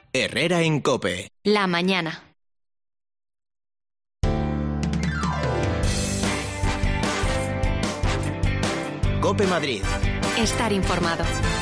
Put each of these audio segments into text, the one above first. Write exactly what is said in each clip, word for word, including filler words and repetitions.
Herrera en COPE. La mañana. COPE Madrid. Estar informado.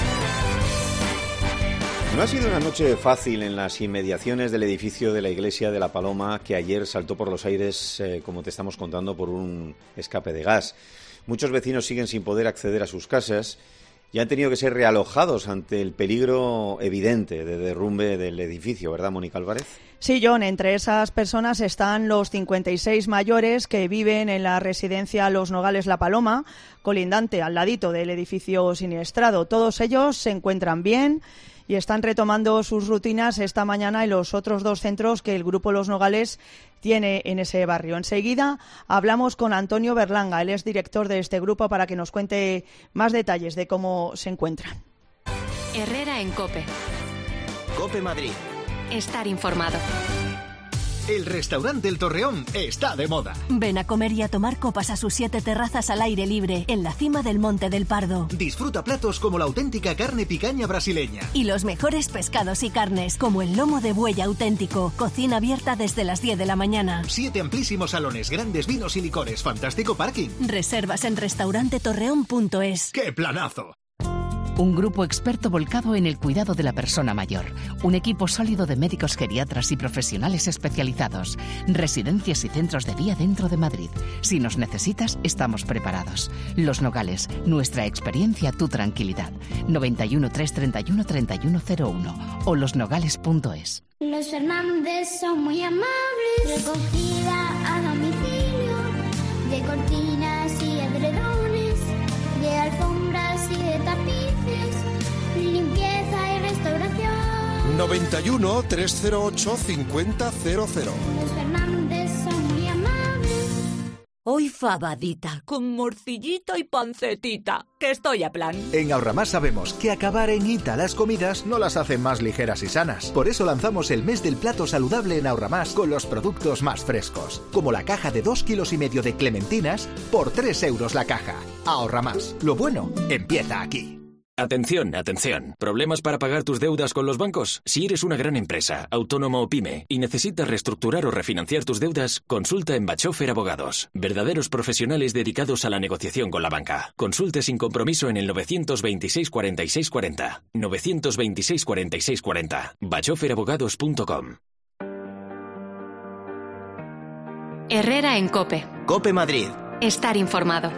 No ha sido una noche fácil en las inmediaciones del edificio de la Iglesia de la Paloma, que ayer saltó por los aires, eh, como te estamos contando, por un escape de gas. Muchos vecinos siguen sin poder acceder a sus casas y han tenido que ser realojados ante el peligro evidente de derrumbe del edificio, ¿verdad, Mónica Álvarez? Sí, John, entre esas personas están los cincuenta y seis mayores que viven en la residencia Los Nogales La Paloma, colindante al ladito del edificio siniestrado. Todos ellos se encuentran bien y están retomando sus rutinas esta mañana en los otros dos centros que el Grupo Los Nogales tiene en ese barrio. Enseguida hablamos con Antonio Berlanga, él es director de este grupo, para que nos cuente más detalles de cómo se encuentran. Herrera en COPE. COPE Madrid. Estar informado. El restaurante El Torreón está de moda. Ven a comer y a tomar copas a sus siete terrazas al aire libre, en la cima del Monte del Pardo. Disfruta platos como la auténtica carne picaña brasileña. Y los mejores pescados y carnes, como el lomo de buey auténtico. Cocina abierta desde las diez de la mañana. Siete amplísimos salones, grandes vinos y licores, fantástico parking. Reservas en restaurante torreón punto es. ¡Qué planazo! Un grupo experto volcado en el cuidado de la persona mayor. Un equipo sólido de médicos geriatras y profesionales especializados. Residencias y centros de día dentro de Madrid. Si nos necesitas, estamos preparados. Los Nogales, nuestra experiencia, tu tranquilidad. noventa y uno, trescientos treinta y uno, treinta y uno cero uno o los nogales punto es. Los Fernández son muy amables. Recogida a domicilio de cortinas y edredones, de alfombras y de tapices, limpieza y restauración. noventa y uno, trescientos ocho, cincuenta cero cero. Los Fernández son muy amables. Hoy fabadita, con morcillito y pancetita, que estoy a plan. En Ahorramás sabemos que acabar en ita las comidas no las hace más ligeras y sanas. Por eso lanzamos el mes del plato saludable en Ahorramás con los productos más frescos. Como la caja de dos kilos y medio de clementinas por tres euros la caja. Ahorramás. Lo bueno empieza aquí. Atención, atención. ¿Problemas para pagar tus deudas con los bancos? Si eres una gran empresa, autónomo o pyme y necesitas reestructurar o refinanciar tus deudas, consulta en Bachofer Abogados. Verdaderos profesionales dedicados a la negociación con la banca. Consulte sin compromiso en el novecientos veintiséis, cuarenta y seis cuarenta. novecientos veintiséis, cuarenta y seis cuarenta. bachofer abogados punto com. Herrera en COPE. COPE Madrid. Estar informado.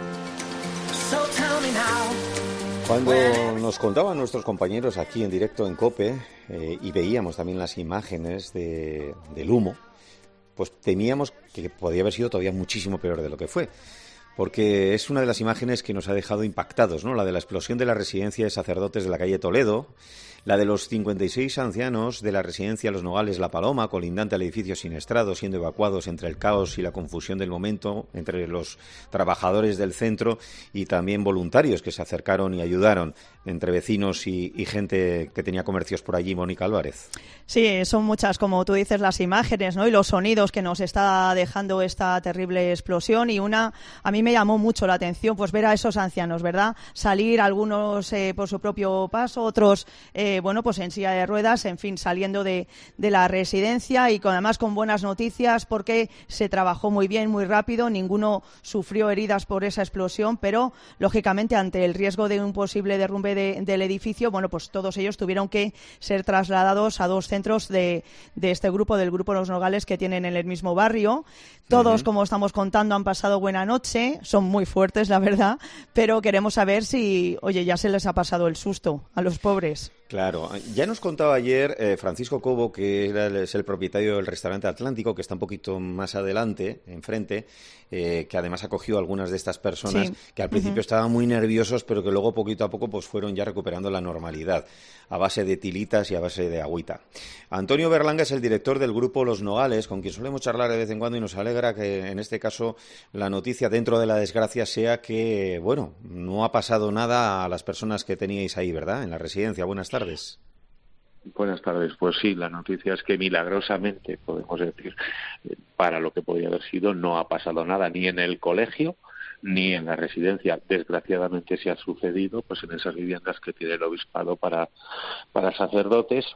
Cuando nos contaban nuestros compañeros aquí en directo en COPE eh, y veíamos también las imágenes de, del humo, pues temíamos que podía haber sido todavía muchísimo peor de lo que fue. Porque es una de las imágenes que nos ha dejado impactados, ¿no? La de la explosión de la residencia de sacerdotes de la calle Toledo, la de los cincuenta y seis ancianos de la residencia Los Nogales La Paloma, colindante al edificio siniestrado, siendo evacuados entre el caos y la confusión del momento, entre los trabajadores del centro y también voluntarios que se acercaron y ayudaron, entre vecinos y, y gente que tenía comercios por allí. Mónica Álvarez. Sí, son muchas, como tú dices, las imágenes, ¿no? Y los sonidos que nos está dejando esta terrible explosión. Y una, a mí me llamó mucho la atención, pues ver a esos ancianos, ¿verdad? Salir, algunos eh, por su propio paso, otros eh, bueno, pues en silla de ruedas, en fin, saliendo de, de la residencia y con, además con buenas noticias, porque se trabajó muy bien, muy rápido, ninguno sufrió heridas por esa explosión, pero lógicamente ante el riesgo de un posible derrumbe de, del edificio, bueno, pues todos ellos tuvieron que ser trasladados a dos centros de, de este grupo, del grupo Los Nogales, que tienen en el mismo barrio. Todos, uh-huh. como estamos contando, han pasado buena noche, son muy fuertes, la verdad, pero queremos saber si, oye, ya se les ha pasado el susto a los pobres. Claro, ya nos contaba ayer eh, Francisco Cobo, que era el, es el propietario del restaurante Atlántico, que está un poquito más adelante, enfrente, eh, que además acogió a algunas de estas personas sí. que al principio uh-huh. estaban muy nerviosos, pero que luego poquito a poco pues fueron ya recuperando la normalidad, a base de tilitas y a base de agüita. Antonio Berlanga es el director del grupo Los Nogales, con quien solemos charlar de vez en cuando, y nos alegra que en este caso la noticia dentro de la desgracia sea que, bueno, no ha pasado nada a las personas que teníais ahí, ¿verdad?, en la residencia. Buenas tardes. Tardes. Buenas tardes. Pues sí, la noticia es que milagrosamente, podemos decir, para lo que podía haber sido, no ha pasado nada ni en el colegio ni en la residencia. Desgraciadamente se ha sucedido pues en esas viviendas que tiene el obispado para para sacerdotes,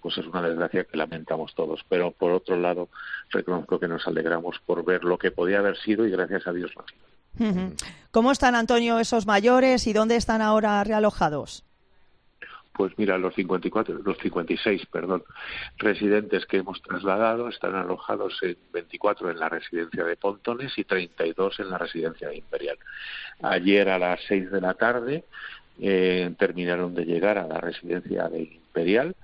pues es una desgracia que lamentamos todos. Pero por otro lado, reconozco que nos alegramos por ver lo que podía haber sido y gracias a Dios no ha sido. Uh-huh. ¿Cómo están, Antonio, esos mayores y dónde están ahora realojados? Pues mira, los cincuenta y cuatro, los cincuenta y seis, perdón, residentes que hemos trasladado están alojados en veinticuatro en la residencia de Pontones y treinta y dos en la residencia de Imperial. Ayer a las seis de la tarde eh, terminaron de llegar a la residencia de Imperial.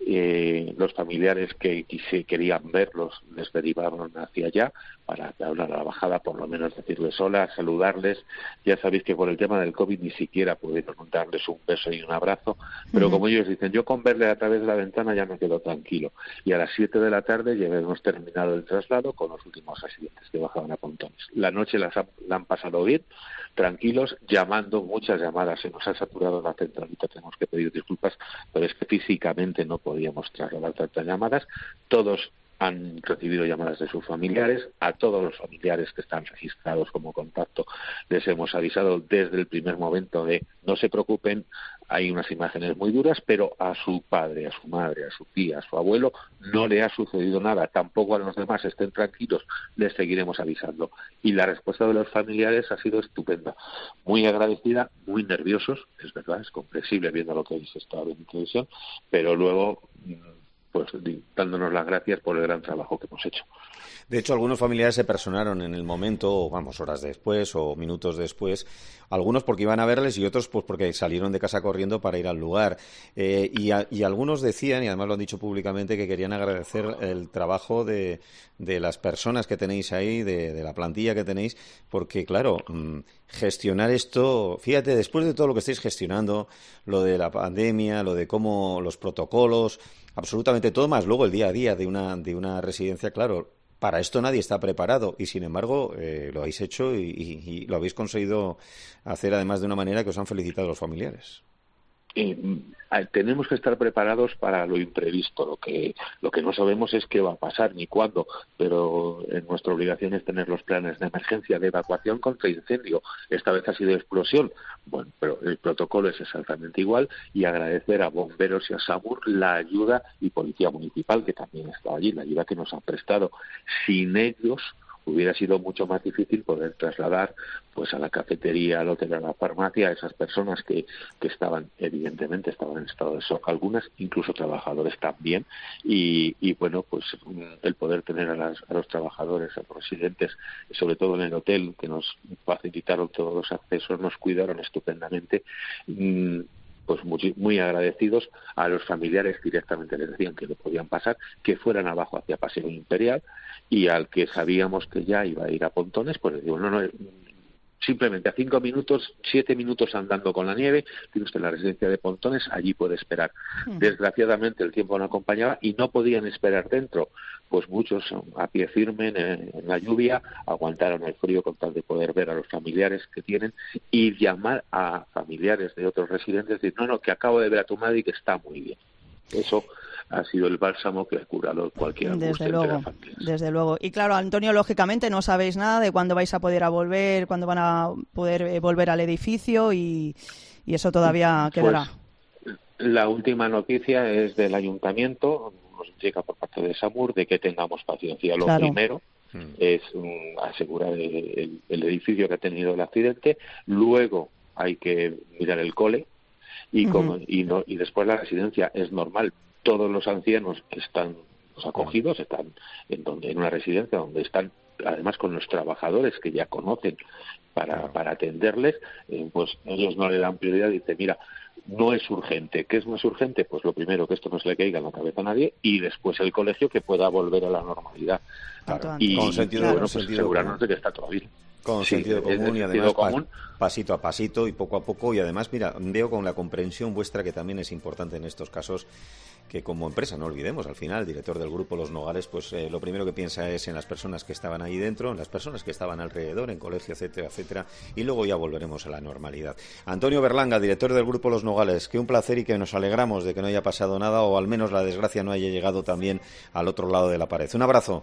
Eh, los familiares que, que se querían verlos les derivaron hacia allá para hablar a la bajada, por lo menos decirles hola, saludarles. Ya sabéis que por el tema del COVID ni siquiera pudieron darles un beso y un abrazo, pero uh-huh. como ellos dicen, yo con verle a través de la ventana ya me quedo tranquilo. Y a las siete de la tarde ya hemos terminado el traslado con los últimos residentes que bajaban a Pontones. La noche las ha, la han pasado bien, tranquilos, llamando, muchas llamadas, se nos ha saturado la centralita, tenemos que pedir disculpas, pero es que físicamente no podíamos trasladar tantas llamadas. Todos han recibido llamadas de sus familiares, a todos los familiares que están registrados como contacto les hemos avisado desde el primer momento de no se preocupen, hay unas imágenes muy duras, pero a su padre, a su madre, a su tía, a su abuelo no le ha sucedido nada, tampoco a los demás, estén tranquilos, les seguiremos avisando. Y la respuesta de los familiares ha sido estupenda, muy agradecida, muy nerviosos, es verdad, es comprensible viendo lo que habéis estado en televisión, pero luego pues dándonos las gracias por el gran trabajo que hemos hecho. De hecho, algunos familiares se personaron en el momento, o vamos, horas después o minutos después, algunos porque iban a verles y otros pues porque salieron de casa corriendo para ir al lugar. Eh, y, a, y algunos decían, y además lo han dicho públicamente, que querían agradecer el trabajo de, de las personas que tenéis ahí, de, de la plantilla que tenéis, porque, claro, mmm, gestionar esto, fíjate, después de todo lo que estáis gestionando, lo de la pandemia, lo de cómo los protocolos, absolutamente todo, más luego el día a día de una, de una residencia, claro, para esto nadie está preparado y, sin embargo, eh, lo habéis hecho y, y, y lo habéis conseguido hacer, además, de una manera que os han felicitado los familiares. Eh, tenemos que estar preparados para lo imprevisto. Lo que lo que no sabemos es qué va a pasar ni cuándo, pero eh, nuestra obligación es tener los planes de emergencia de evacuación contra incendio. Esta vez ha sido explosión, bueno, pero el protocolo es exactamente igual, y agradecer a bomberos y a SAMUR la ayuda, y policía municipal que también está allí, la ayuda que nos han prestado. Sin ellos hubiera sido mucho más difícil poder trasladar pues a la cafetería, al hotel, a la farmacia, a esas personas que, que estaban, evidentemente, estaban en estado de shock, algunas, incluso trabajadores también, y, y bueno, pues el poder tener a, las, a los trabajadores, a los residentes, sobre todo en el hotel, que nos facilitaron todos los accesos, nos cuidaron estupendamente, mmm, pues muy, muy agradecidos. A los familiares directamente les decían que lo podían pasar, que fueran abajo hacia Paseo Imperial, y al que sabíamos que ya iba a ir a Pontones, pues le digo, no, no, simplemente a cinco minutos, siete minutos andando con la nieve, tiene usted la residencia de Pontones, allí puede esperar. Uh-huh. Desgraciadamente el tiempo no acompañaba y no podían esperar dentro, pues muchos a pie firme en, en la lluvia aguantaron el frío con tal de poder ver a los familiares que tienen y llamar a familiares de otros residentes y decir, no, no, que acabo de ver a tu madre y que está muy bien. Eso ha sido el bálsamo que ha curado cualquier angustia desde luego, entre las familias. Desde luego. Y claro, Antonio, lógicamente no sabéis nada de cuándo vais a poder a volver, cuándo van a poder eh, volver al edificio y, y eso todavía quedará. Pues, la última noticia es del ayuntamiento, nos llega por parte de SAMUR, de que tengamos paciencia. Lo claro. primero es um, asegurar el, el, el edificio que ha tenido el accidente, luego hay que mirar el cole y, uh-huh. como, y, no, y después la residencia. Es normal, todos los ancianos están pues, acogidos, están en, donde, en una residencia donde están además con los trabajadores que ya conocen para, para atenderles, eh, pues ellos no le dan prioridad y dicen, mira, no es urgente. ¿Qué es más urgente? Pues lo primero, que esto no se le caiga en la cabeza a nadie, y después el colegio que pueda volver a la normalidad. Claro. Y, con sentido, y bueno, con pues sentido asegurarnos de que está todo bien. Con sí, sentido común y sentido además común. Pa, pasito a pasito y poco a poco. Y además, mira, veo con la comprensión vuestra, que también es importante en estos casos, que como empresa, no olvidemos, al final, el director del grupo Los Nogales, pues eh, lo primero que piensa es en las personas que estaban ahí dentro, en las personas que estaban alrededor, en colegio, etcétera, etcétera, y luego ya volveremos a la normalidad. Antonio Berlanga, director del grupo Los Nogales, que un placer y que nos alegramos de que no haya pasado nada, o al menos la desgracia no haya llegado también al otro lado de la pared. Un abrazo.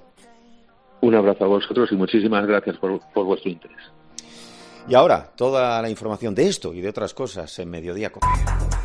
Un abrazo a vosotros y muchísimas gracias por, por vuestro interés. Y ahora, toda la información de esto y de otras cosas en Mediodía Cope.